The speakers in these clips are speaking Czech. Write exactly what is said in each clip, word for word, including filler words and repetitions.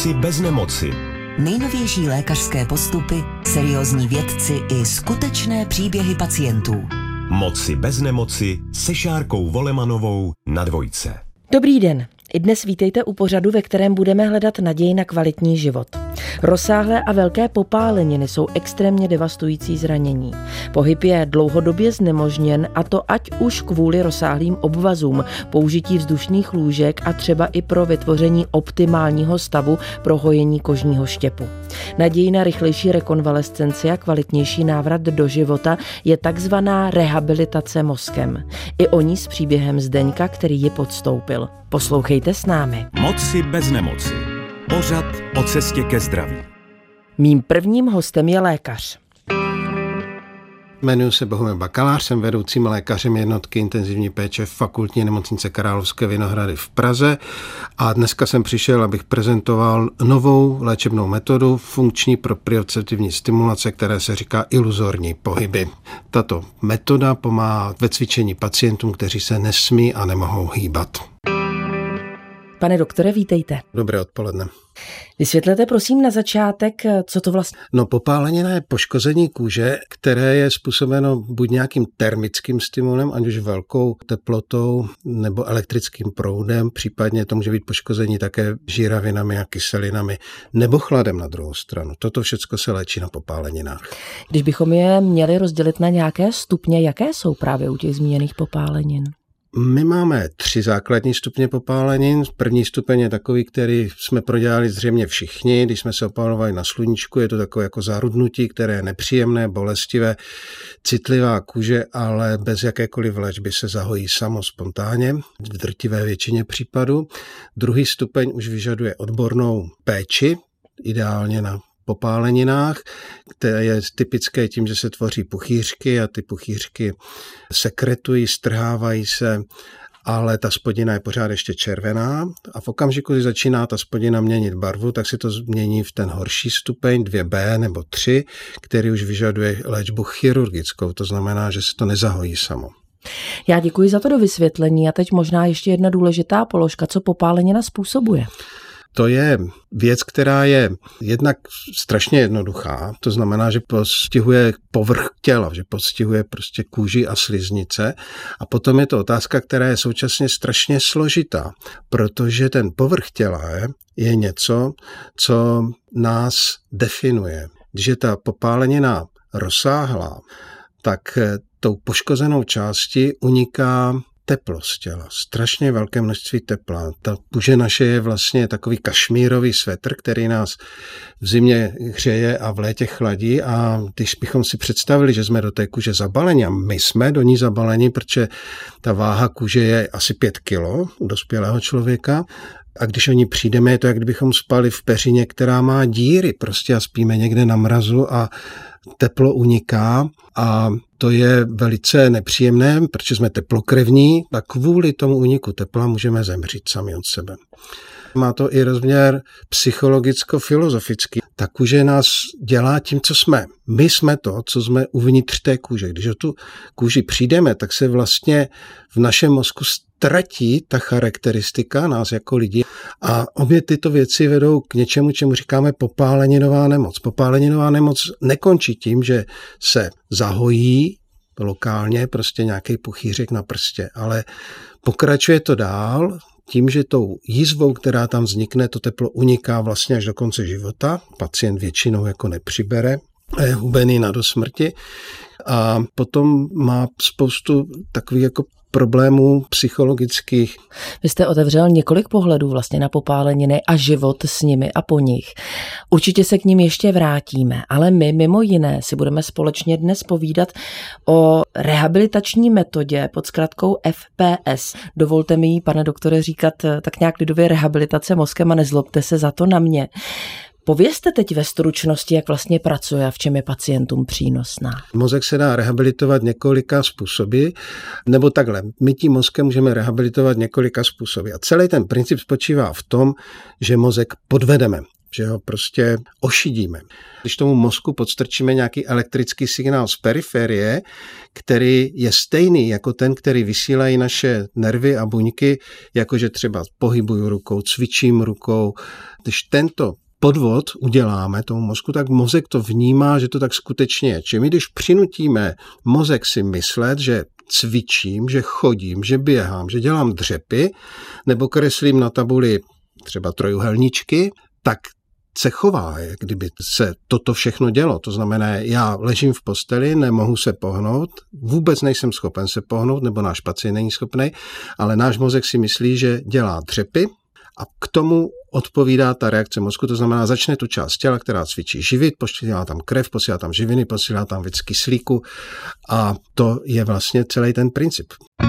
Moci bez nemoci. Nejnovější lékařské postupy, seriózní vědci i skutečné příběhy pacientů. Moci bez nemoci se Šárkou Volemanovou na Dvojce. Dobrý den. I dnes vítejte u pořadu, ve kterém budeme hledat naději na kvalitní život. Rozsáhlé a velké popáleniny jsou extrémně devastující zranění. Pohyb je dlouhodobě znemožněn, a to ať už kvůli rozsáhlým obvazům, použití vzdušných lůžek a třeba i pro vytvoření optimálního stavu pro hojení kožního štěpu. Nadějí na rychlejší rekonvalescenci a kvalitnější návrat do života je takzvaná rehabilitace mozkem. I o ní s příběhem Zdeňka, který ji podstoupil. Poslouchejte s námi. Moci bez nemoci. Pořad o cestě ke zdraví. Mým prvním hostem je lékař. Jmenuji se Bohumil Bakalář, jsem vedoucím lékařem jednotky intenzivní péče v Fakultní nemocnice Královské Vinohrady v Praze a dneska jsem přišel, abych prezentoval novou léčebnou metodu funkční proprioceptivní stimulace, které se říká iluzorní pohyby. Tato metoda pomáhá ve cvičení pacientům, kteří se nesmí a nemohou hýbat. Pane doktore, vítejte. Dobré odpoledne. Vysvětlete prosím na začátek, co to vlastně... No, popálenina je poškození kůže, které je způsobeno buď nějakým termickým stimulem, ať už velkou teplotou nebo elektrickým proudem, případně to může být poškození také žíravinami a kyselinami, nebo chladem na druhou stranu. Toto všechno se léčí na popáleninách. Když bychom je měli rozdělit na nějaké stupně, jaké jsou právě u těch zmíněných popálenin? My máme tři základní stupně popálenin. První stupeň je takový, který jsme prodělali zřejmě všichni, když jsme se opálovali na sluníčku. Je to takové jako zárudnutí, které je nepříjemné, bolestivé, citlivá kůže, ale bez jakékoliv léčby se zahojí samo spontánně, v drtivé většině případů. Druhý stupeň už vyžaduje odbornou péči, ideálně na popáleninách, které je typické tím, že se tvoří puchýřky a ty puchýřky sekretují, strhávají se, ale ta spodina je pořád ještě červená a v okamžiku, kdy začíná ta spodina měnit barvu, tak se to změní v ten horší stupeň dvě bé nebo tři, který už vyžaduje léčbu chirurgickou, to znamená, že se to nezahojí samo. Já děkuji za to dovysvětlení a teď možná ještě jedna důležitá položka, co popálenina způsobuje. To je věc, která je jednak strašně jednoduchá, to znamená, že postihuje povrch těla, že postihuje prostě kůži a sliznice. A potom je to otázka, která je současně strašně složitá, protože ten povrch těla je, je něco, co nás definuje. Když je ta popálenina rozsáhlá, tak tou poškozenou části uniká teplo z těla, strašně velké množství tepla. Ta kůže naše je vlastně takový kašmírový svetr, který nás v zimě hřeje a v létě chladí, a když bychom si představili, že jsme do té kůže zabaleni, a my jsme do ní zabaleni, protože ta váha kůže je asi pět kilo u dospělého člověka, a když o ní přijdeme, je to, jak kdybychom spali v peřině, která má díry, prostě a spíme někde na mrazu a teplo uniká, a to je velice nepříjemné, protože jsme teplokrevní a kvůli tomu úniku tepla můžeme zemřít sami od sebe. Má to i rozměr psychologicko-filozofický. Ta kůže nás dělá tím, co jsme. My jsme to, co jsme uvnitř té kůže. Když o tu kůži přijdeme, tak se vlastně v našem mozku ztratí ta charakteristika nás jako lidi. A obě tyto věci vedou k něčemu, čemu říkáme popáleninová nemoc. Popáleninová nemoc nekončí tím, že se zahojí lokálně prostě nějaký puchýřek na prstě, ale pokračuje to dál tím, že tou jízvou, která tam vznikne, to teplo uniká vlastně až do konce života. Pacient většinou jako nepřibere, je hubený na do smrti a potom má spoustu takových jako problémů psychologických. Vy jste otevřel několik pohledů vlastně na popáleniny a život s nimi a po nich. Určitě se k nim ještě vrátíme, ale my mimo jiné si budeme společně dnes povídat o rehabilitační metodě pod zkratkou ef pé es. Dovolte mi ji, pane doktore, říkat tak nějak lidově rehabilitace mozkem a nezlobte se za to na mě. Povězte teď ve stručnosti, jak vlastně pracuje a v čem je pacientům přínosná. Mozek se dá rehabilitovat několika způsoby, nebo takhle, my tím mozkem můžeme rehabilitovat několika způsoby. A celý ten princip spočívá v tom, že mozek podvedeme. že ho prostě ošidíme. Když tomu mozku podstrčíme nějaký elektrický signál z periferie, který je stejný jako ten, který vysílají naše nervy a buňky, jakože třeba pohybuju rukou, cvičím rukou. Když tento podvod uděláme tomu mozku, tak mozek to vnímá, že to tak skutečně je. Čili my, když přinutíme mozek si myslet, že cvičím, že chodím, že běhám, že dělám dřepy, nebo kreslím na tabuli třeba trojúhelníčky, tak se chová, jak kdyby se toto všechno dělo. To znamená, já ležím v posteli, nemohu se pohnout, vůbec nejsem schopen se pohnout, nebo náš pacient není schopný, ale náš mozek si myslí, že dělá dřepy a k tomu odpovídá ta reakce mozku, to znamená, začne tu část těla, která cvičí živit, posílá tam krev, posílá tam živiny, posílá tam víc kyslíku a to je vlastně celý ten princip.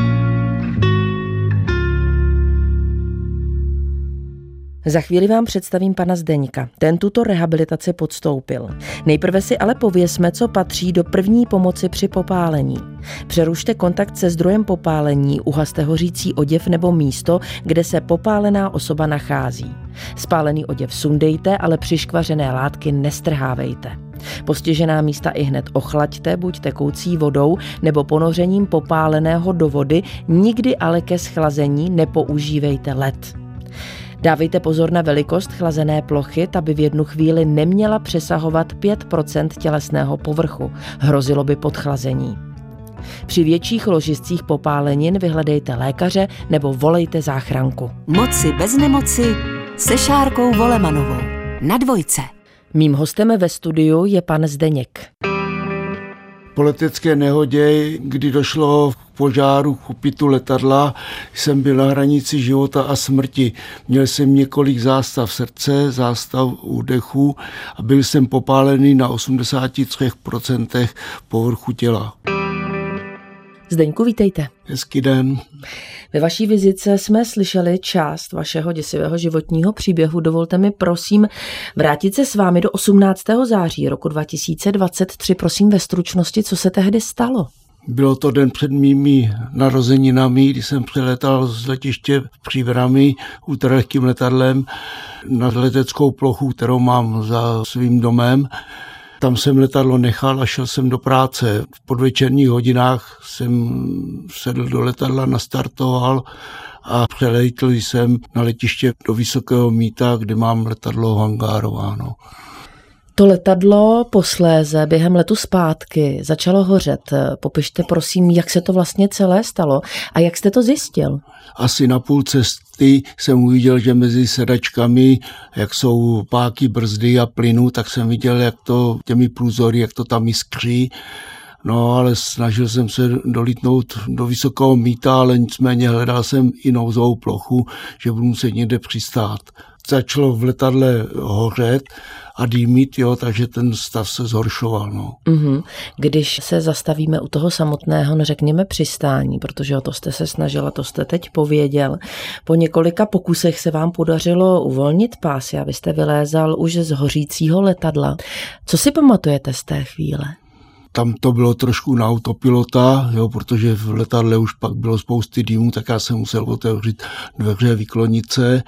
Za chvíli vám představím pana Zdeňka. Ten tuto rehabilitaci podstoupil. Nejprve si ale pověsme, co patří do první pomoci při popálení. Přerušte kontakt se zdrojem popálení, uhaste hořící oděv nebo místo, kde se popálená osoba nachází. Spálený oděv sundejte, ale přiškvařené látky nestrhávejte. Postižená místa ihned ochlaďte, buď tekoucí vodou nebo ponořením popáleného do vody, nikdy ale ke schlazení nepoužívejte led. Dávejte pozor na velikost chlazené plochy, aby v jednu chvíli neměla přesahovat pět procent tělesného povrchu. Hrozilo by podchlazení. Při větších ložiscích popálenin vyhledejte lékaře nebo volejte záchranku. Moci bez nemoci se Šárkou Volemanovou na Dvojce. Mým hostem ve studiu je pan Zdeněk. Po letecké nehodě, kdy došlo k požáru k úpitu letadla, jsem byl na hranici života a smrti. Měl jsem několik zástav srdce, zástav údechu a byl jsem popálený na osmdesát tři procent povrchu těla. Zdeňku, vítejte. Hezký den. Ve vaší vizitce jsme slyšeli část vašeho děsivého životního příběhu. Dovolte mi, prosím, vrátit se s vámi do osmnáctého září roku dva tisíce dvacet tři. Prosím ve stručnosti, co se tehdy stalo. Bylo to den před mými narozeninami, kdy jsem přiletal z letiště v Příbrami ultralehkým letadlem na leteckou plochu, kterou mám za svým domem. Tam jsem letadlo nechal a šel jsem do práce. V podvečerních hodinách jsem sedl do letadla, nastartoval a přelétl jsem na letiště do Vysokého Mýta, kde mám letadlo hangárováno. To letadlo posléze během letu zpátky začalo hořet. Popište prosím, jak se to vlastně celé stalo a jak jste to zjistil? Asi na půl cesty jsem uviděl, že mezi sedačkami, jak jsou páky, brzdy a plynu, tak jsem viděl, jak to těmi průzory, jak to tam jiskří. No, ale snažil jsem se dolítnout do Vysokého Mýta, ale nicméně hledal jsem i nouzovou plochu, že budu muset někde přistát. Začalo v letadle hořet a dýmit, jo, takže ten stav se zhoršoval. No. Mm-hmm. Když se zastavíme u toho samotného, neřekněme přistání, protože o to jste se snažila, to jste teď pověděl. Po několika pokusech se vám podařilo uvolnit pásy a vy jste vylézal už z hořícího letadla. Co si pamatujete z té chvíle? Tam to bylo trošku na autopilota, jo, protože v letadle už pak bylo spousty dýmů, tak já jsem musel otevřít dveře, vyklonit se.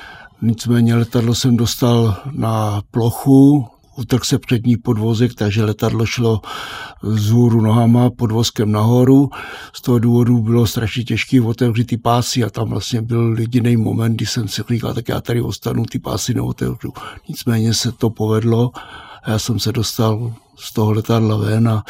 Nicméně letadlo jsem dostal na plochu, utrhl se přední podvozek, takže letadlo šlo vzhůru nohama, podvozkem nahoru. Z toho důvodu bylo strašně těžké otevřít ty pásy a tam vlastně byl jediný moment, kdy jsem si říkal, tak já tady ostanu, ty pásy neotevřu. Nicméně se to povedlo a já jsem se dostal z toho letadla ven a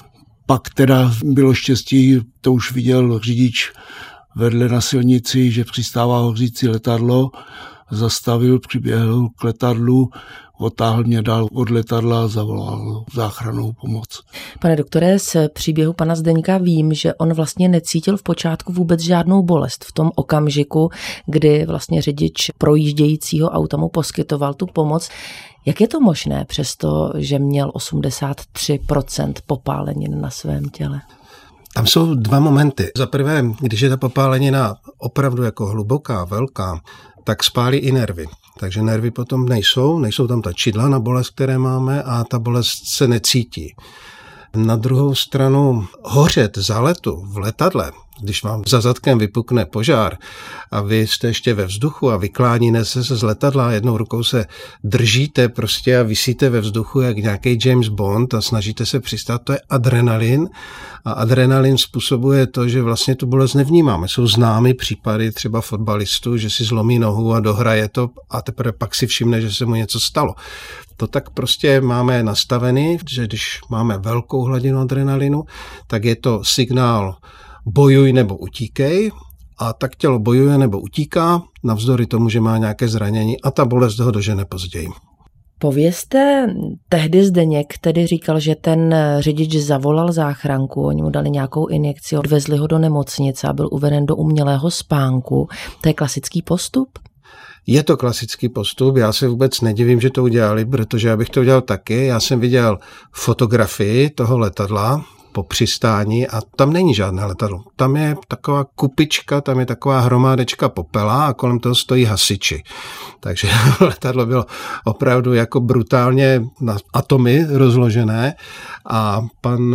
pak teda bylo štěstí, to už viděl řidič vedle na silnici, že přistává hořící letadlo, zastavil, přiběhl k letadlu, otáhl mě dál od letadla a zavolal záchrannou pomoc. Pane doktore, z příběhu pana Zdeňka vím, že on vlastně necítil v počátku vůbec žádnou bolest v tom okamžiku, kdy vlastně řidič projíždějícího auta mu poskytoval tu pomoc. Jak je to možné, přesto, že měl osmdesát tři procent popálenin na svém těle? Tam jsou dva momenty. Za prvé, když je ta popálenina opravdu jako hluboká, velká, tak spálí i nervy. Takže nervy potom nejsou, nejsou tam ta čidla na bolest, které máme a ta bolest se necítí. Na druhou stranu hořet za letu v letadle, Když vám za zadkem vypukne požár a vy jste ještě ve vzduchu a vykláníme se z letadla, jednou rukou se držíte prostě a visíte ve vzduchu jak nějaký James Bond a snažíte se přistát, to je adrenalin. A adrenalin způsobuje to, že vlastně tu bolest nevnímáme. Jsou známy případy třeba fotbalistů, že si zlomí nohu a dohraje to a teprve pak si všimne, že se mu něco stalo. To tak prostě máme nastavený, že když máme velkou hladinu adrenalinu, tak je to signál bojuj nebo utíkej a tak tělo bojuje nebo utíká, navzdory tomu, že má nějaké zranění a ta bolest ho dožene později. Povězte, tehdy Zdeněk tedy říkal, že ten řidič zavolal záchranku, oni mu dali nějakou injekci, odvezli ho do nemocnice a byl uveden do umělého spánku. To je klasický postup? Je to klasický postup, já se vůbec nedivím, že to udělali, protože já bych to udělal taky. Já jsem viděl fotografii toho letadla po přistání a tam není žádné letadlo. Tam je taková kupička, tam je taková hromádečka popela a kolem toho stojí hasiči. Takže letadlo bylo opravdu jako brutálně na atomy rozložené a pan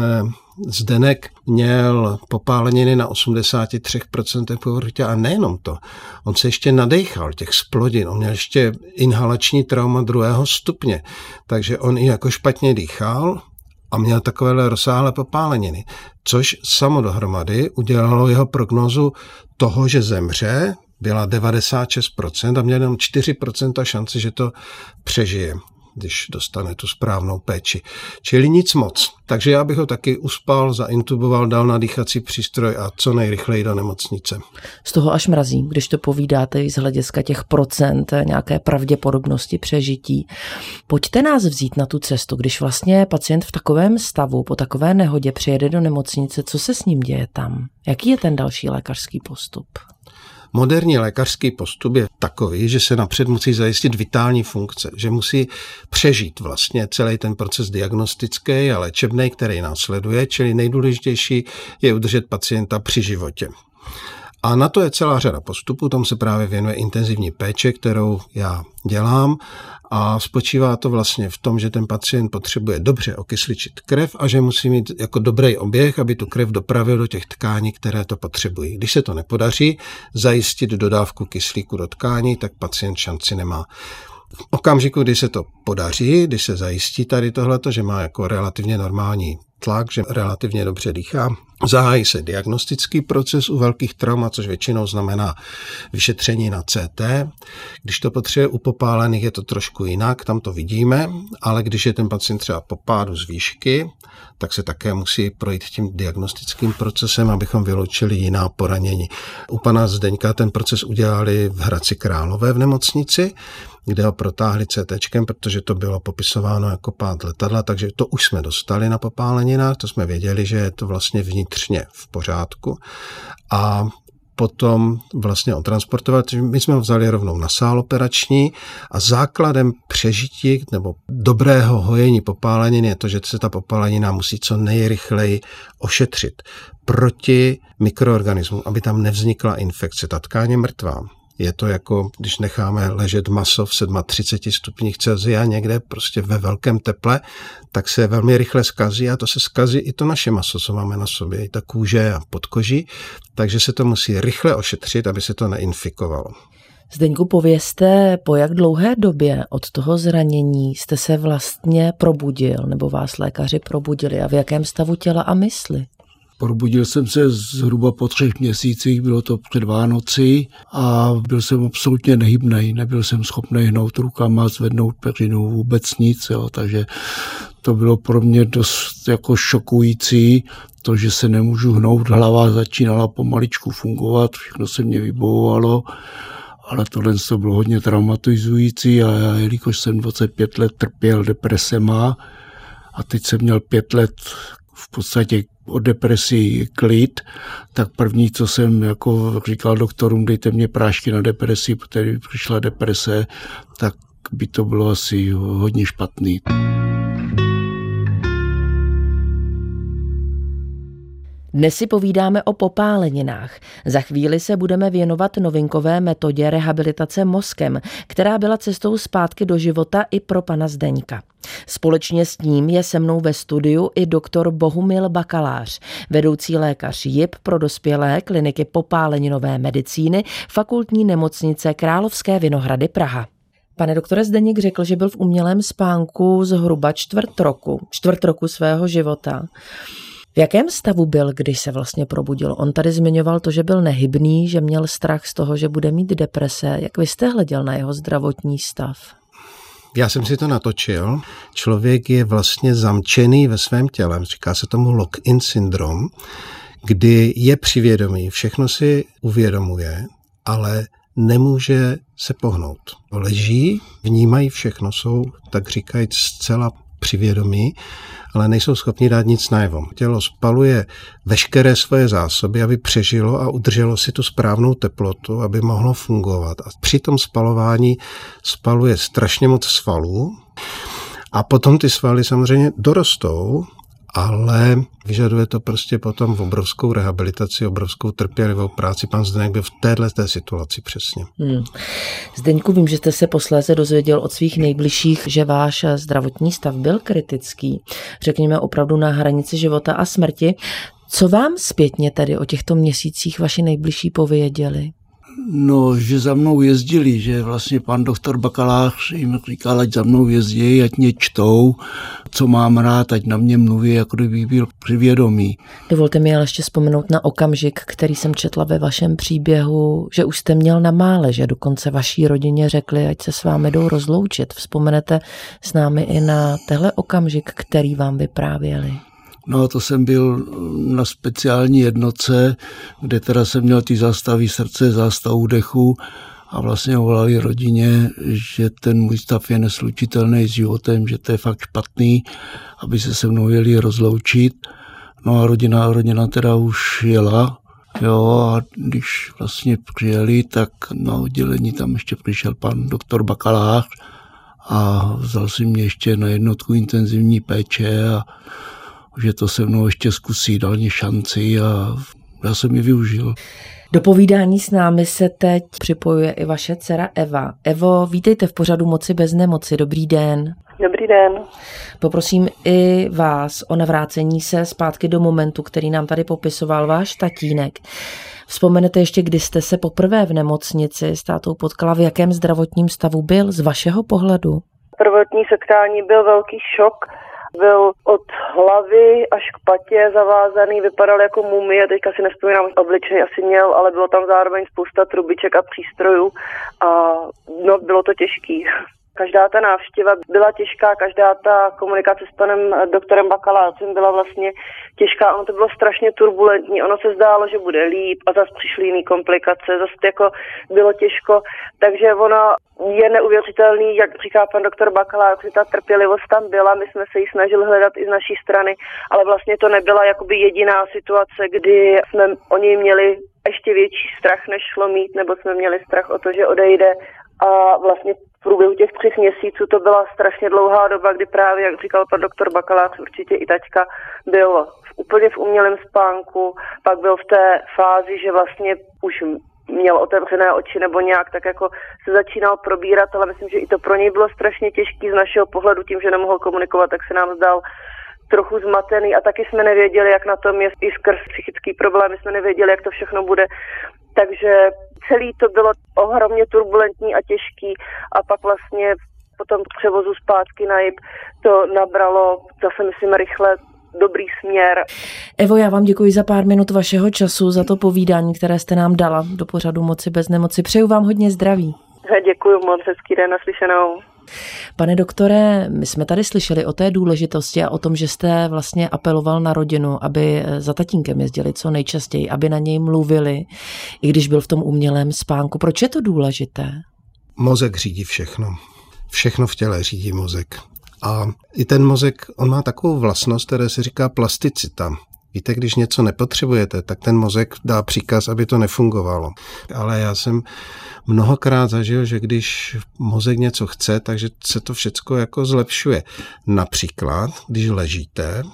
Zdenek měl popáleniny na osmdesát tři procent povrchu těla a nejenom to. On se ještě nadechal těch splodin, on měl ještě inhalační trauma druhého stupně, takže on i jako špatně dýchal a měl takovéhle rozsáhlé popáleniny, což samo dohromady udělalo jeho prognózu toho, že zemře, byla devadesát šest procent a měl jenom čtyři procenta šance, že to přežije, když dostane tu správnou péči. Čili nic moc. Takže já bych ho taky uspal, zaintuboval, dal na dýchací přístroj a co nejrychleji do nemocnice. Z toho až mrazí, když to povídáte i z hlediska těch procent, nějaké pravděpodobnosti přežití. Pojďte nás vzít na tu cestu, když vlastně pacient v takovém stavu, po takové nehodě přijede do nemocnice, co se s ním děje tam? Jaký je ten další lékařský postup? Moderní lékařský postup je takový, že se napřed musí zajistit vitální funkce, že musí přežít vlastně celý ten proces diagnostický a léčebný, který následuje, čili nejdůležitější je udržet pacienta při životě. A na to je celá řada postupů, tomu se právě věnuje intenzivní péče, kterou já dělám a spočívá to vlastně v tom, že ten pacient potřebuje dobře okysličit krev a že musí mít jako dobrý oběh, aby tu krev dopravil do těch tkání, které to potřebují. Když se to nepodaří zajistit dodávku kyslíku do tkání, tak pacient šanci nemá. V okamžiku, kdy se to podaří, když se zajistí tady tohleto, že má jako relativně normální tlak, že relativně dobře dýchá, zahájí se diagnostický proces u velkých traumat, což většinou znamená vyšetření na C T. Když to potřebuje u popálených, je to trošku jinak, tam to vidíme, ale když je ten pacient třeba po pádu z výšky, tak se také musí projít tím diagnostickým procesem, abychom vyloučili jiná poranění. U pana Zdeňka ten proces udělali v Hradci Králové v nemocnici, kde ho protáhli C T čkem, protože to bylo popisováno jako pád letadla, takže to už jsme dostali na popáleninách, to jsme věděli, že je to vlastně vnitřně v pořádku. A potom vlastně odtransportovat, my jsme ho vzali rovnou na sál operační a základem přežití nebo dobrého hojení popálenin je to, že se ta popálenina musí co nejrychleji ošetřit proti mikroorganismům, aby tam nevznikla infekce. Ta tkáň je mrtvá. Je to jako, když necháme ležet maso v třicet sedm stupních Celsia někde prostě ve velkém teple, tak se velmi rychle skazí a to se skazí i to naše maso, co máme na sobě, i ta kůže a podkoží, takže se to musí rychle ošetřit, aby se to neinfikovalo. Zdeňku, povězte, po jak dlouhé době od toho zranění jste se vlastně probudil, nebo vás lékaři probudili a v jakém stavu těla a mysli? Probudil jsem se zhruba po třech měsících, bylo to před Vánoci a byl jsem absolutně nehybnej, nebyl jsem schopný hnout rukama, zvednout peřinu, vůbec nic, jo, takže to bylo pro mě dost jako šokující, to, že se nemůžu hnout, hlava začínala pomaličku fungovat, všechno se mě vybojovalo, ale tohle to bylo hodně traumatizující a já, jelikož jsem dvacet pět let trpěl depresema a teď jsem měl pět let v podstatě o depresi klid, tak první, co jsem jako říkal doktorům, dejte mě prášky na depresi, protože kdyby přišla deprese, tak by to bylo asi hodně špatný. Dnes si povídáme o popáleninách. Za chvíli se budeme věnovat novinkové metodě rehabilitace mozkem, která byla cestou zpátky do života i pro pana Zdeňka. Společně s ním je se mnou ve studiu i doktor Bohumil Bakalář, vedoucí lékař J I P pro dospělé kliniky popáleninové medicíny Fakultní nemocnice Královské Vinohrady Praha. Pane doktore, Zdeněk řekl, že byl v umělém spánku zhruba čtvrt roku, čtvrt roku svého života. V jakém stavu byl, když se vlastně probudil? On tady zmiňoval to, že byl nehybný, že měl strach z toho, že bude mít deprese. Jak vy jste hleděl na jeho zdravotní stav? Já jsem si to natočil. Člověk je vlastně zamčený ve svém těle. Říká se tomu lock-in syndrom, kdy je přivědomý, všechno si uvědomuje, ale nemůže se pohnout. Leží, vnímají všechno, jsou, tak říkajíc, zcela přivědomí, ale nejsou schopni dát nic najevo. Tělo spaluje veškeré svoje zásoby, aby přežilo a udrželo si tu správnou teplotu, aby mohlo fungovat. A při tom spalování spaluje strašně moc svalů a potom ty svaly samozřejmě dorostou, ale vyžaduje to prostě potom v obrovskou rehabilitaci, obrovskou trpělivou práci. Pan Zdeněk byl v této situaci přesně. Hmm. Zdeňku, vím, že jste se posléze dozvěděl od svých nejbližších, že váš zdravotní stav byl kritický. Řekněme opravdu na hranici života a smrti. Co vám zpětně tedy o těchto měsících vaši nejbližší pověděli? No, že za mnou jezdili, že vlastně pan doktor Bakalář jim říkal, ať za mnou jezdí, ať mě čtou, co mám rád, ať na mě mluví, jako kdyby byl přivědomý. Dovolte mi ale ještě vzpomenout na okamžik, který jsem četla ve vašem příběhu, že už jste měl na mále, že dokonce vaší rodině řekli, ať se s vámi jdou rozloučit. Vzpomenete s námi i na tenhle okamžik, který vám vyprávěli? No, to jsem byl na speciální jednotce, kde teda jsem měl ty zástavy srdce, zástavu dechu a vlastně volali rodině, že ten můj stav je neslučitelný s životem, že to je fakt špatný, aby se se mnou jeli rozloučit. No a rodina, rodina teda už jela, jo, a když vlastně přijeli, tak na oddělení tam ještě přišel pan doktor Bakalář a vzal si mě ještě na jednotku intenzivní péče a že to se mnou ještě zkusí, dal mě šanci a já jsem ji využil. Do povídání s námi se teď připojuje i vaše dcera Eva. Evo, vítejte v pořadu Moci bez nemoci. Dobrý den. Dobrý den. Poprosím i vás o navrácení se zpátky do momentu, který nám tady popisoval váš tatínek. Vzpomenete ještě, kdy jste se poprvé v nemocnici s tátou potkala, v jakém zdravotním stavu byl z vašeho pohledu? Prvotní setkání byl velký šok. Byl od hlavy až k patě zavázaný, vypadal jako mumie, teďka si nevzpomínám, obličej asi měl, ale bylo tam zároveň spousta trubiček a přístrojů a no, bylo to těžký. Každá ta návštěva byla těžká, každá ta komunikace s panem doktorem Bakalářem byla vlastně těžká, ono to bylo strašně turbulentní, ono se zdálo, že bude líp a zase přišly jiné komplikace, zase jako bylo těžko, takže ono je neuvěřitelný, jak říká pan doktor Bakalář, že ta trpělivost tam byla, my jsme se ji snažili hledat i z naší strany, ale vlastně to nebyla jakoby jediná situace, kdy jsme o něj měli ještě větší strach, než šlo mít, nebo jsme měli strach o to, že odejde. A vlastně v průběhu těch třech měsíců to byla strašně dlouhá doba, kdy právě, jak říkal pan doktor Bakalář, určitě i taťka, byl v, úplně v umělém spánku, pak byl v té fázi, že vlastně už měl otevřené oči nebo nějak tak jako se začínal probírat, ale myslím, že i to pro něj bylo strašně těžký z našeho pohledu, tím, že nemohl komunikovat, tak se nám zdal trochu zmatený a taky jsme nevěděli, jak na tom je i skrz psychický problém, my jsme nevěděli, jak to všechno bude. Takže celý to bylo ohromně turbulentní a těžký a pak vlastně po tom převozu zpátky na J I P to nabralo, zase myslím, rychle dobrý směr. Evo, já vám děkuji za pár minut vašeho času, za to povídání, které jste nám dala do pořadu Moci bez nemoci. Přeju vám hodně zdraví. Děkuji moc, hezký den, naslyšenou. Pane doktore, my jsme tady slyšeli o té důležitosti a o tom, že jste vlastně apeloval na rodinu, aby za tatínkem jezdili co nejčastěji, aby na něj mluvili, i když byl v tom umělém spánku. Proč je to důležité? Mozek řídí všechno. Všechno v těle řídí mozek. A i ten mozek, on má takovou vlastnost, která se říká plasticita. Víte, když něco nepotřebujete, tak ten mozek dá příkaz, aby to nefungovalo. Ale já jsem mnohokrát zažil, že když mozek něco chce, takže se to všecko jako zlepšuje. Například, když ležíte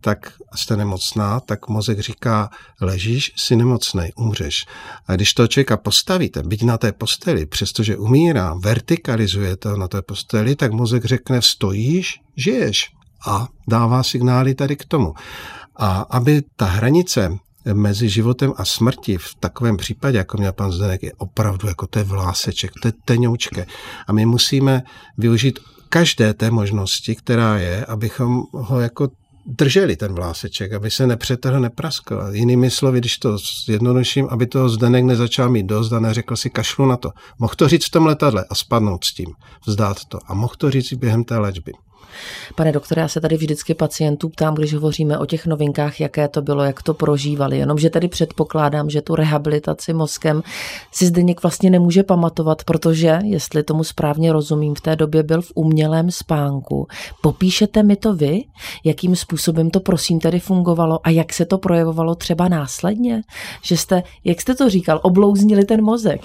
tak jste nemocná, tak mozek říká, ležíš, jsi nemocnej, umřeš. A když toho člověka postavíte, byť na té posteli, přestože umírá, vertikalizuje to na té posteli, tak mozek řekne, stojíš, žiješ. A dává signály tady k tomu. A aby ta hranice mezi životem a smrti v takovém případě, jako měl pan Zdeněk, je opravdu jako to je vláseček, to je tenoučké. A my musíme využít každé té možnosti, která je, abychom ho jako drželi ten vláseček, aby se nepřetrhl, nepraskl. Jinými slovy, když to zjednoduším, aby toho Zdeněk nezačal mít dost a neřekl si kašlu na to. Mohl to říct v tom letadle a spadnout s tím, vzdát to. A mohl to říct i během té léčby. Pane doktore, já se tady vždycky pacientů ptám, když hovoříme o těch novinkách, jaké to bylo, jak to prožívali. Jenomže tady předpokládám, že tu rehabilitaci mozkem si Zdeněk vlastně nemůže pamatovat, protože, jestli tomu správně rozumím, v té době byl v umělém spánku. Popíšete mi to vy? Jakým způsobem to prosím tedy fungovalo a jak se to projevovalo třeba následně? Že jste, jak jste to říkal, oblouznili ten mozek?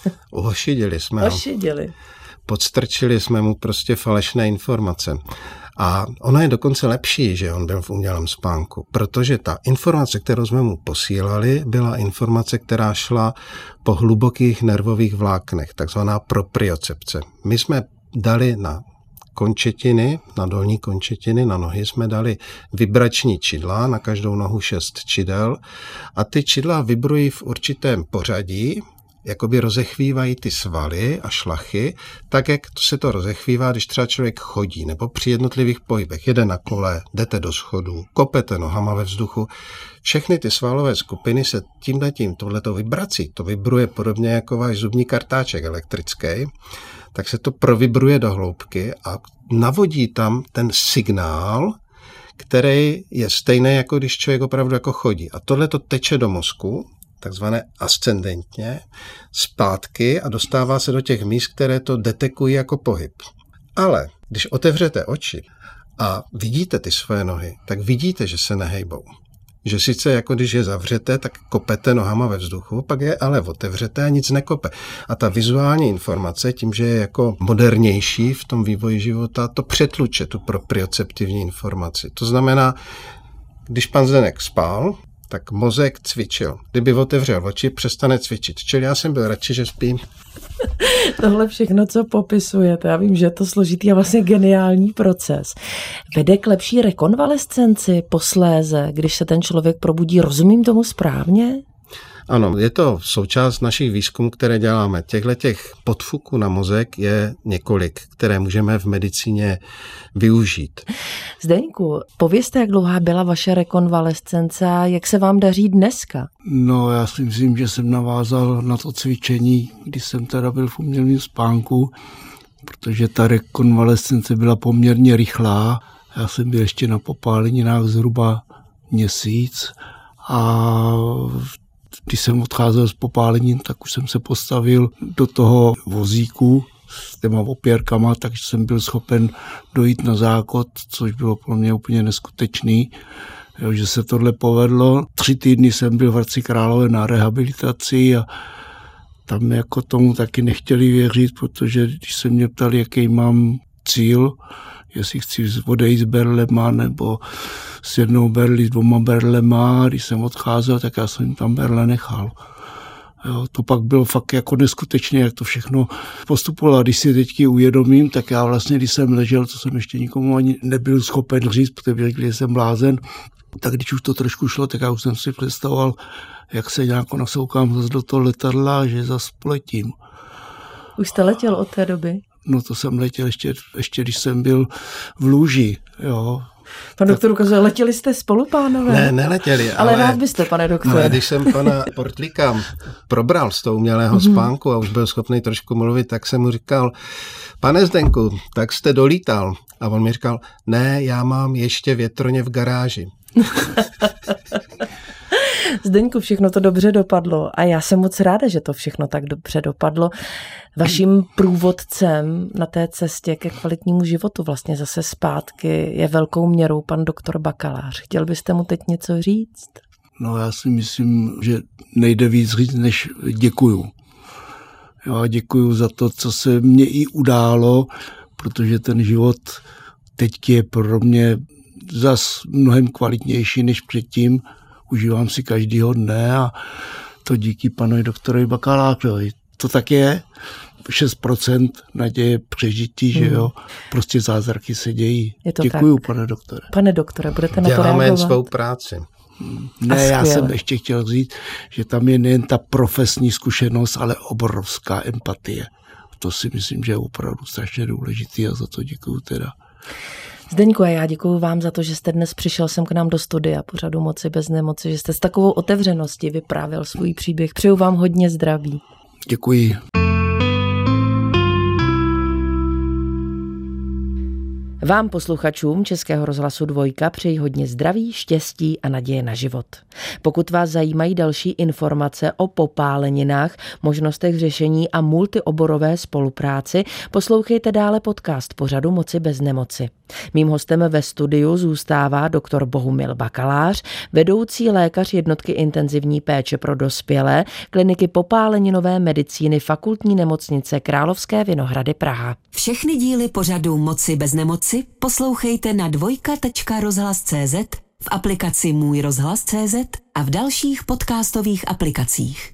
Ošidili jsme ho. Ošidili. Podstrčili jsme mu prostě falešné informace. A ono je dokonce lepší, že on byl v umělém spánku, protože ta informace, kterou jsme mu posílali, byla informace, která šla po hlubokých nervových vláknech, takzvaná propriocepce. My jsme dali na končetiny, na dolní končetiny, na nohy jsme dali vibrační čidla, na každou nohu šest čidel a ty čidla vibrují v určitém pořadí, jakoby rozechvívají ty svaly a šlachy, tak jak se to rozechvívá, když třeba člověk chodí, nebo při jednotlivých pohybech, jede na kole, jdete do schodů, kopete nohama ve vzduchu. Všechny ty svalové skupiny se tímhletím, tohleto vibrací, to vibruje podobně jako váš zubní kartáček elektrický, tak se to provibruje do hloubky a navodí tam ten signál, který je stejný, jako když člověk opravdu jako chodí. A tohle to teče do mozku, takzvané ascendentně, zpátky a dostává se do těch míst, které to detekují jako pohyb. Ale když otevřete oči a vidíte ty své nohy, tak vidíte, že se nehejbou. Že sice jako když je zavřete, tak kopete nohama ve vzduchu, pak je ale otevřete a nic nekope. A ta vizuální informace, tím, že je jako modernější v tom vývoji života, to přetluče tu proprioceptivní informaci. To znamená, když pan Zdeněk spál, tak mozek cvičil. Kdyby otevřel oči, přestane cvičit. Čili já jsem byl radši, že spím. Tohle všechno, co popisujete, já vím, že je to složitý a vlastně geniální proces. Vede k lepší rekonvalescenci posléze, když se ten člověk probudí. Rozumím tomu správně? Ano, je to součást našich výzkumů, které děláme. Těchto těch podfuků na mozek je několik, které můžeme v medicíně využít. Zdeňku, povězte, jak dlouhá byla vaše rekonvalescence a jak se vám daří dneska? No, já si myslím, že jsem navázal na to cvičení, když jsem teda byl v umělém spánku, protože ta rekonvalescence byla poměrně rychlá. Já jsem byl ještě na popáleninách zhruba měsíc a když jsem odcházel z popálenin, tak už jsem se postavil do toho vozíku s těma opěrkama, takže jsem byl schopen dojít na záchod, což bylo pro mě úplně neskutečný, jo, že se tohle povedlo. Tři týdny jsem byl v Hradci Králové na rehabilitaci a tam jako tomu taky nechtěli věřit, protože když se mě ptali, jaký mám cíl, jestli chci odejít s berlema nebo s jednou berli, s dvoma berlema. Když jsem odcházel, tak já jsem jim tam berle nechal. Jo, to pak bylo fakt jako neskutečně, jak to všechno postupovalo. Když si teďky uvědomím, tak já vlastně, když jsem ležel, to jsem ještě nikomu ani nebyl schopen říct, protože řekli, že jsem blázen, tak když už to trošku šlo, tak já už jsem si představoval, jak se nějak nasoukám zase do toho letadla, že zase poletím. Už jste letěl od té doby? No to jsem letěl ještě, ještě když jsem byl v Lůži, jo. Pan doktor ukazuje, letěli jste spolu, pánové? Ne, neletěli. Ale, ale rád byste, pane doktore. No, když jsem pana Portlíka probral z toho umělého mm-hmm. spánku a už byl schopný trošku mluvit, tak jsem mu říkal, pane Zdenku, tak jste dolítal. A on mi říkal, ne, já mám ještě větroně v garáži. Zdeňku, všechno to dobře dopadlo a já jsem moc ráda, že to všechno tak dobře dopadlo. Vaším průvodcem na té cestě ke kvalitnímu životu vlastně zase zpátky je velkou měrou pan doktor Bakalář. Chtěl byste mu teď něco říct? No já si myslím, že nejde víc říct, než děkuju. Já děkuju za to, co se mně i událo, protože ten život teď je pro mě zas mnohem kvalitnější než předtím. Užívám si každýho dne a to díky panu doktorovi Bakalářovi. To tak je. šest procent naděje přežití, hmm. že jo. Prostě zázraky se dějí. Děkuju, tak. pane doktore. Pane doktore, budete na to reagovat? Děláme svou práci. Ne, já jsem ještě chtěl říct, že tam je nejen ta profesní zkušenost, ale obrovská empatie. To si myslím, že je opravdu strašně důležitý a za to děkuju teda. Zdeňku, a já děkuju vám za to, že jste dnes přišel sem k nám do studia pořadu Moci bez nemoci, že jste s takovou otevřeností vyprávěl svůj příběh. Přeju vám hodně zdraví. Děkuji. Vám, posluchačům Českého rozhlasu Dvojka, přeji hodně zdraví, štěstí a naděje na život. Pokud vás zajímají další informace o popáleninách, možnostech řešení a multioborové spolupráci, poslouchejte dále podcast pořadu Moci bez nemoci. Mým hostem ve studiu zůstává doktor Bohumil Bakalář, vedoucí lékař jednotky intenzivní péče pro dospělé, kliniky popáleninové medicíny Fakultní nemocnice Královské Vinohrady Praha. Všechny díly pořadu Moci bez nemoci poslouchejte na dvojka tečka rozhlas tečka cé zet, v aplikaci Můj rozhlas tečka cé zet a v dalších podcastových aplikacích.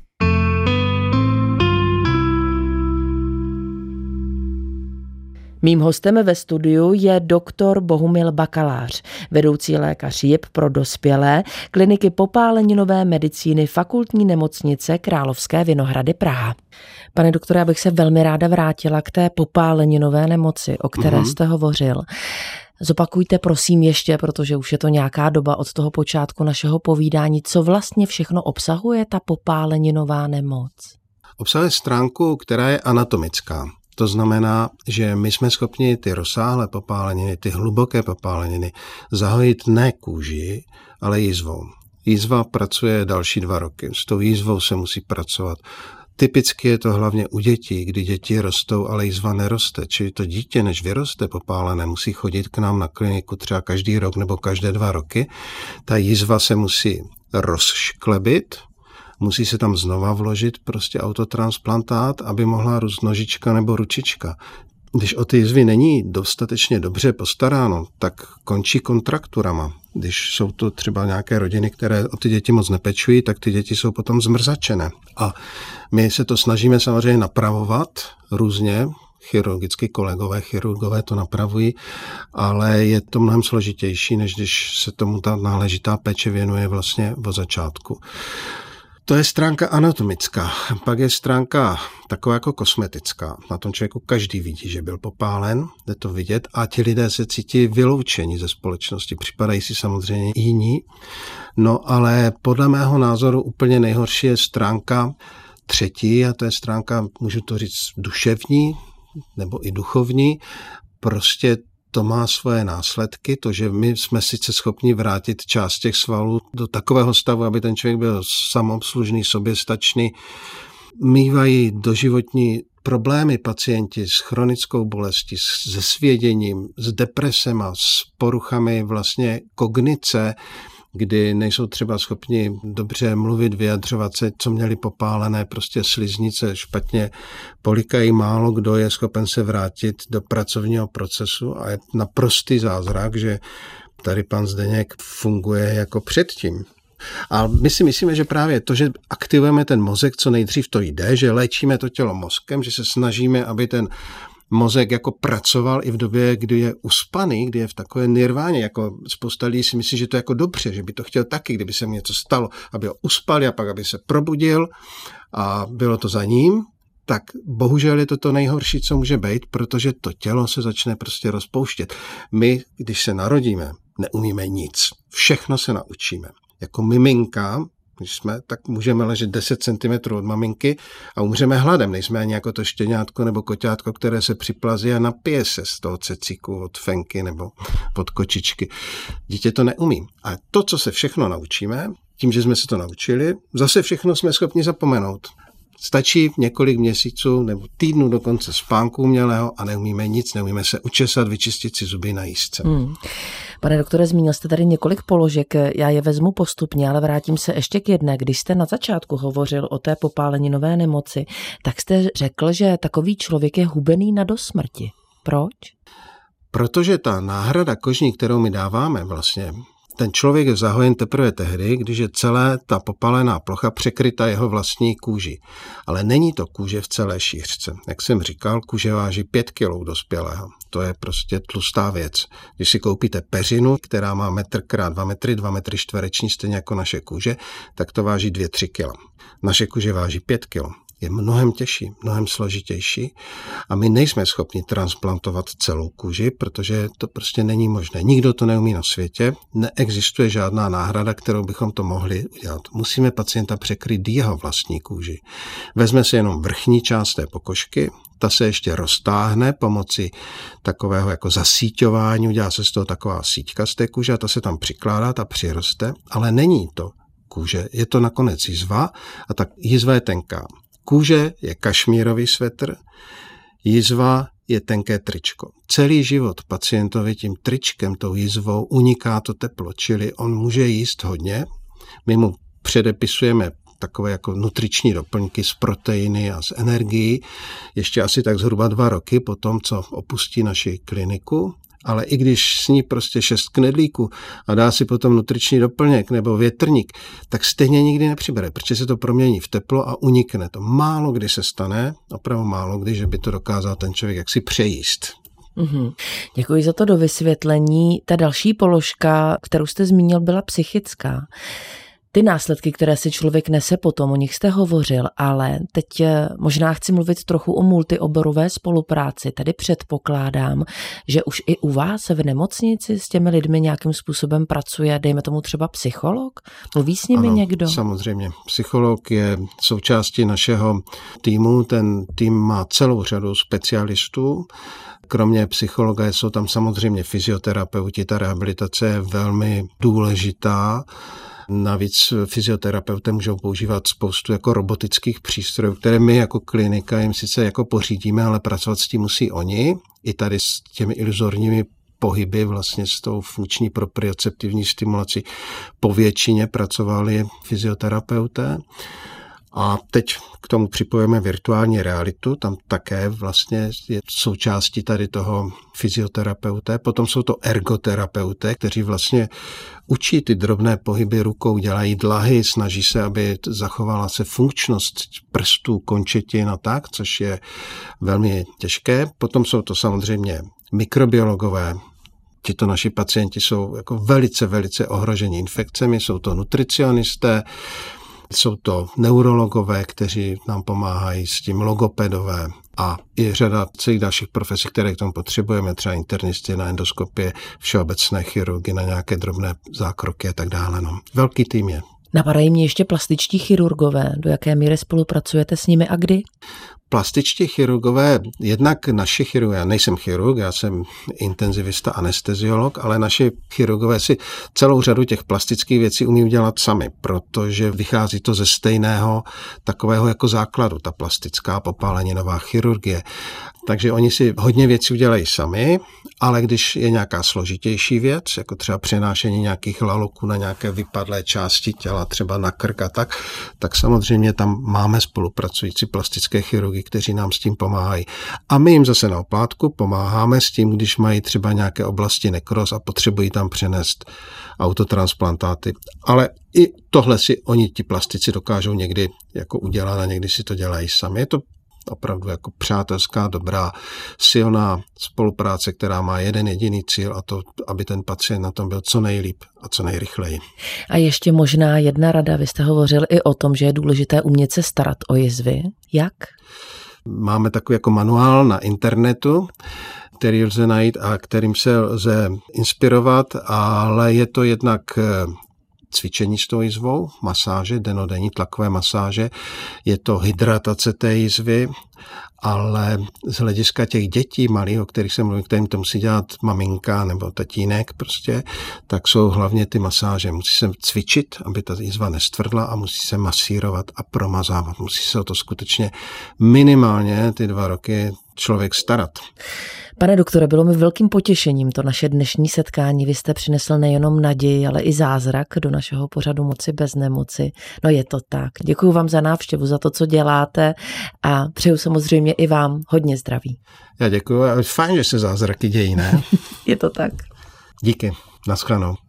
Mým hostem ve studiu je doktor Bohumil Bakalář, vedoucí lékař J I P pro dospělé, kliniky popáleninové medicíny Fakultní nemocnice Královské Vinohrady Praha. Pane doktore, já bych se velmi ráda vrátila k té popáleninové nemoci, o které mm-hmm. jste hovořil. Zopakujte prosím ještě, protože už je to nějaká doba od toho počátku našeho povídání, co vlastně všechno obsahuje ta popáleninová nemoc. Obsahuje stránku, která je anatomická. To znamená, že my jsme schopni ty rozsáhlé popáleniny, ty hluboké popáleniny zahojit ne kůži, ale jizvou. Jizva pracuje další dva roky. S tou jizvou se musí pracovat. Typicky je to hlavně u dětí, kdy děti rostou, ale jizva neroste. Čili to dítě, než vyroste popálené, musí chodit k nám na kliniku třeba každý rok nebo každé dva roky. Ta jizva se musí rozšklebit, musí se tam znova vložit prostě autotransplantát, aby mohla růst nožička nebo ručička. Když o ty jizvy není dostatečně dobře postaráno, tak končí kontrakturama. Když jsou to třeba nějaké rodiny, které o ty děti moc nepečují, tak ty děti jsou potom zmrzačené. A my se to snažíme samozřejmě napravovat různě, chirurgicky kolegové, chirurgové to napravují, ale je to mnohem složitější, než když se tomu ta náležitá péče věnuje vlastně od začátku. To je stránka anatomická, pak je stránka taková jako kosmetická. Na tom člověku každý vidí, že byl popálen, jde to vidět a ti lidé se cítí vyloučeni ze společnosti, připadají si samozřejmě jiní. No ale podle mého názoru úplně nejhorší je stránka třetí a to je stránka, můžu to říct, duševní nebo i duchovní, prostě to má svoje následky, to, že my jsme sice schopni vrátit část těch svalů do takového stavu, aby ten člověk byl samoobslužný, soběstačný. Mívají doživotní problémy pacienti s chronickou bolestí, se svěděním, s depresema, s poruchami vlastně kognice, kdy nejsou třeba schopni dobře mluvit, vyjadřovat se, co měli popálené, prostě sliznice špatně polikají, málo kdo je schopen se vrátit do pracovního procesu a je naprostý zázrak, že tady pan Zdeněk funguje jako předtím. A my si myslíme, že právě to, že aktivujeme ten mozek, co nejdřív to jde, že léčíme to tělo mozkem, že se snažíme, aby ten mozek jako pracoval i v době, kdy je uspaný, kdy je v takové nirváně, jako spousta lidí si myslí, že to je jako dobře, že by to chtěl taky, kdyby se mu něco stalo, aby ho uspal a pak aby se probudil a bylo to za ním, tak bohužel je to to nejhorší, co může být, protože to tělo se začne prostě rozpouštět. My, když se narodíme, neumíme nic. Všechno se naučíme. Jako miminka, když jsme, tak můžeme ležet deset centimetrů od maminky a umřeme hladem. Nejsme ani jako to štěňátko nebo koťátko, které se připlazí a napije se z toho cecíku od fenky nebo od kočičky. Dítě to neumí. A to, co se všechno naučíme, tím, že jsme se to naučili, zase všechno jsme schopni zapomenout. Stačí několik měsíců nebo týdnů dokonce spánku umělého a neumíme nic, neumíme se učesat, vyčistit si zuby na jízdce. Hmm. Pane doktore, zmínil jste tady několik položek, já je vezmu postupně, ale vrátím se ještě k jedné. Když jste na začátku hovořil o té popáleninové nemoci, tak jste řekl, že takový člověk je hubený na dosmrti. Proč? Protože ta náhrada kožní, kterou my dáváme vlastně, ten člověk je zahojen teprve tehdy, když je celá ta popálená plocha překryta jeho vlastní kůži. Ale není to kůže v celé šířce. Jak jsem říkal, kůže váží pět kilogramů dospělého. To je prostě tlustá věc. Když si koupíte peřinu, která má metr krát dva metry, dva metry čtvereční, stejně jako naše kůže, tak to váží dvě tři kila. Naše kůže váží pět kilogramů. Je mnohem těžší, mnohem složitější a my nejsme schopni transplantovat celou kůži, protože to prostě není možné. Nikdo to neumí na světě, neexistuje žádná náhrada, kterou bychom to mohli udělat. Musíme pacienta překryt jeho vlastní kůži. Vezme se jenom vrchní část té pokožky, ta se ještě roztáhne pomocí takového jako zasíťování, udělá se z toho taková síťka z té kůže a ta se tam přikládá, ta přiroste, ale není to kůže, je to nakonec jizva a tak jizva je tenká. Kůže je kašmírový svetr, jizva je tenké tričko. Celý život pacientovi tím tričkem, tou jizvou uniká to teplo, čili on může jíst hodně. My mu předepisujeme takové jako nutriční doplňky z proteiny a z energií, ještě asi tak zhruba dva roky po tom, co opustí naši kliniku. Ale i když sní prostě šest knedlíků a dá si potom nutriční doplněk nebo větrník, tak stejně nikdy nepřibere, protože se to promění v teplo a unikne to. Málo kdy se stane, opravdu málo kdy, že by to dokázal ten člověk jaksi přejíst. Mm-hmm. Děkuji za to dovysvětlení. Ta další položka, kterou jste zmínil, byla psychická. Ty následky, které si člověk nese potom, o nich jste hovořil, ale teď možná chci mluvit trochu o multioborové spolupráci. Tady předpokládám, že už i u vás v nemocnici s těmi lidmi nějakým způsobem pracuje, dejme tomu třeba psycholog? Mluví s nimi ano, někdo? Samozřejmě. Psycholog je součástí našeho týmu. Ten tým má celou řadu specialistů. Kromě psychologa jsou tam samozřejmě fyzioterapeuti. Ta rehabilitace je velmi důležitá. Navíc fyzioterapeuté můžou používat spoustu jako robotických přístrojů, které my jako klinika jim sice jako pořídíme, ale pracovat s tím musí oni. I tady s těmi iluzorními pohyby, vlastně s tou funkční proprioceptivní stimulací po většině pracovali fyzioterapeuté. A teď k tomu připojíme virtuální realitu, tam také vlastně je součástí tady toho fyzioterapeuté. Potom jsou to ergoterapeuté, kteří vlastně učí ty drobné pohyby rukou, dělají dlahy, snaží se, aby zachovala se funkčnost prstů, končetin a tak, což je velmi těžké. Potom jsou to samozřejmě mikrobiologové. Tito naši pacienti jsou jako velice, velice ohroženi infekcemi, jsou to nutricionisté, jsou to neurologové, kteří nám pomáhají s tím, logopedové a i řada celých dalších profesí, které k tomu potřebujeme, třeba internisty na endoskopie, všeobecné chirurgy na nějaké drobné zákroky a tak dále. No. Velký tým je. Napadají mě ještě plastičtí chirurgové. Do jaké míry spolupracujete s nimi a kdy? Plastičtí chirurgové, jednak naši chirurgové, já nejsem chirurg, já jsem intenzivista, anesteziolog, ale naši chirurgové si celou řadu těch plastických věcí umí udělat sami, protože vychází to ze stejného takového jako základu, ta plastická popáleninová chirurgie. Takže oni si hodně věcí udělají sami, ale když je nějaká složitější věc, jako třeba přenášení nějakých laloků na nějaké vypadlé části těla, třeba na krk a tak, tak samozřejmě tam máme spolupracující plastické chirurgy, kteří nám s tím pomáhají. A my jim zase na oplátku pomáháme s tím, když mají třeba nějaké oblasti nekroz a potřebují tam přenést autotransplantáty. Ale i tohle si oni, ti plastici, dokážou někdy jako udělat a někdy si to dělají sami. Je to opravdu jako přátelská, dobrá, silná spolupráce, která má jeden jediný cíl, a to, aby ten pacient na tom byl co nejlíp a co nejrychleji. A ještě možná jedna rada, vy jste hovořil i o tom, že je důležité umět se starat o jizvy. Jak? Máme takový jako manuál na internetu, který lze najít a kterým se lze inspirovat, ale je to jednak cvičení s tou jizvou, masáže, denodenní tlakové masáže, je to hydratace té jizvy, ale z hlediska těch dětí malých, o kterých jsem mluvil, kterým to musí dělat maminka nebo tatínek prostě, tak jsou hlavně ty masáže. Musí se cvičit, aby ta jizva nestvrdla a musí se masírovat a promazávat. Musí se o to skutečně minimálně ty dva roky člověk starat. Pane doktore, bylo mi velkým potěšením to naše dnešní setkání. Vy jste přinesl nejenom naději, ale i zázrak do našeho pořadu Moci bez nemoci. No je to tak. Děkuji vám za návštěvu, za to, co děláte a přeju samozřejmě i vám hodně zdraví. Já děkuji. Fajn, že se zázraky dějí, ne? Je to tak. Díky. Naschledanou.